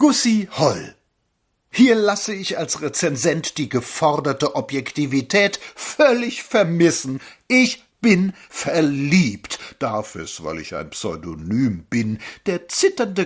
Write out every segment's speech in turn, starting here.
Gussie Holl. Hier lasse ich als Rezensent die geforderte Objektivität völlig vermissen. Ich bin verliebt, darf es, weil ich ein Pseudonym bin. Der zitternde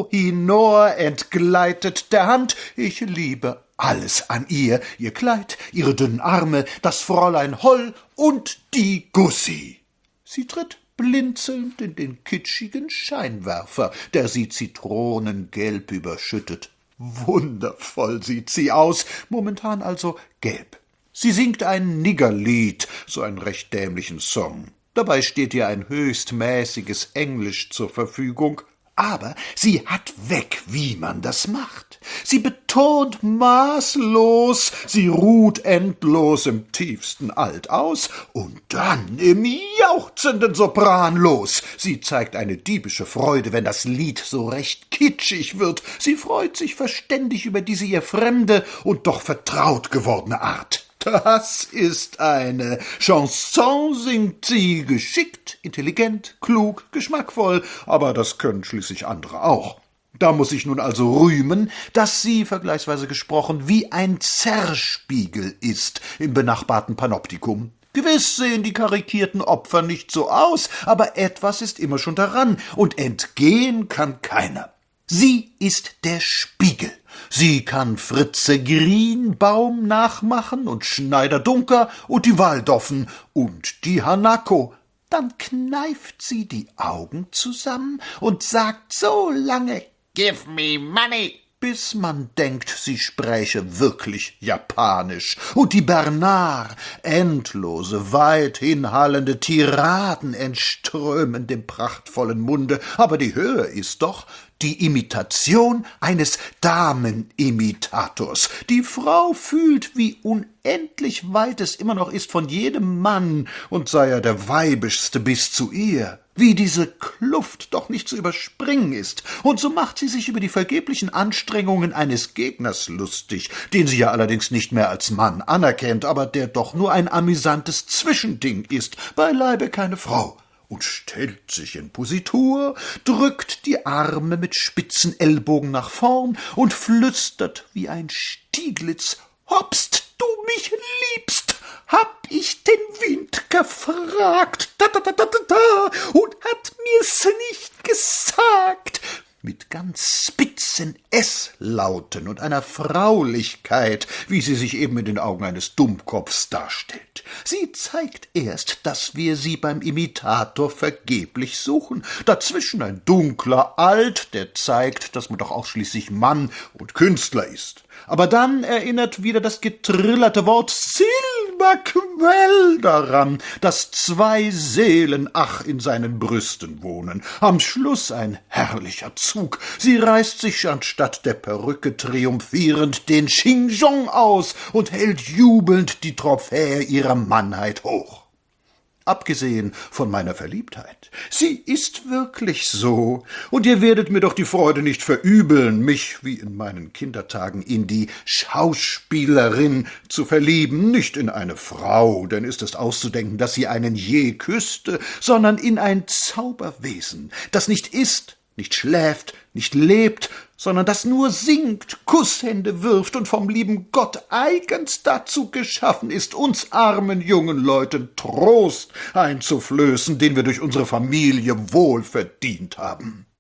Kohinor entgleitet der Hand. Ich liebe alles an ihr Kleid, ihre dünnen Arme, das Fräulein Holl und die Gussie. Sie tritt blinzelnd in den kitschigen Scheinwerfer, der sie zitronengelb überschüttet. Wundervoll sieht sie aus, momentan also gelb. Sie singt ein Niggerlied, so einen recht dämlichen Song. Dabei steht ihr ein höchst mäßiges Englisch zur Verfügung. Aber sie hat weg, wie man das macht. Sie betont maßlos, sie ruht endlos im tiefsten Alt aus und dann im jauchzenden Sopran los. Sie zeigt eine diebische Freude, wenn das Lied so recht kitschig wird. Sie freut sich verständig über diese ihr fremde und doch vertraut gewordene Art. Das ist eine Chanson, singt sie geschickt, intelligent, klug, geschmackvoll, aber das können schließlich andere auch. Da muß ich nun also rühmen, dass sie, vergleichsweise gesprochen, wie ein Zerspiegel ist im benachbarten Panoptikum. Gewiss sehen die karikierten Opfer nicht so aus, aber etwas ist immer schon daran, und entgehen kann keiner. Sie ist der Spiegel. Sie kann Fritze Greenbaum nachmachen und Schneider Dunker und die Waldoffen und die Hanako. Dann kneift sie die Augen zusammen und sagt so lange »Give me money«, bis man denkt, sie spräche wirklich Japanisch. Und die Bernard, endlose, weit hinhallende Tiraden entströmen dem prachtvollen Munde, aber die Höhe ist doch die Imitation eines Damenimitators. Die Frau fühlt, wie unendlich weit es immer noch ist von jedem Mann, und sei er der weibischste bis zu ihr, wie diese Kluft doch nicht zu überspringen ist, und so macht sie sich über die vergeblichen Anstrengungen eines Gegners lustig, den sie ja allerdings nicht mehr als Mann anerkennt, aber der doch nur ein amüsantes Zwischending ist, beileibe keine Frau, und stellt sich in Positur, drückt die Arme mit spitzen Ellbogen nach vorn und flüstert wie ein Stieglitz: »Obst du mich liebst, hab ich den Wind gefragt, da, da, da, da, da, da, und hat mir's nicht gesagt«, mit ganz spitzen S-Lauten und einer Fraulichkeit, wie sie sich eben in den Augen eines Dummkopfs darstellt. Sie zeigt erst, dass wir sie beim Imitator vergeblich suchen. Dazwischen ein dunkler Alt, der zeigt, dass man doch auch schließlich Mann und Künstler ist. Aber dann erinnert wieder das getrillerte Wort Silberquell daran, dass 2 Seelen in seinen Brüsten wohnen. Am Schluss ein herrlicher Zug. Sie reißt sich anstatt der Perücke triumphierend den Xinjiang aus und hält jubelnd die Trophäe ihrer Mannheit hoch. Abgesehen von meiner Verliebtheit. Sie ist wirklich so, und ihr werdet mir doch die Freude nicht verübeln, mich, wie in meinen Kindertagen, in die Schauspielerin zu verlieben, nicht in eine Frau, denn ist es auszudenken, dass sie einen je küsste, sondern in ein Zauberwesen, das nicht ist, nicht schläft, nicht lebt, sondern das nur singt, Kusshände wirft und vom lieben Gott eigens dazu geschaffen ist, uns armen jungen Leuten Trost einzuflößen, den wir durch unsere Familie wohl verdient haben.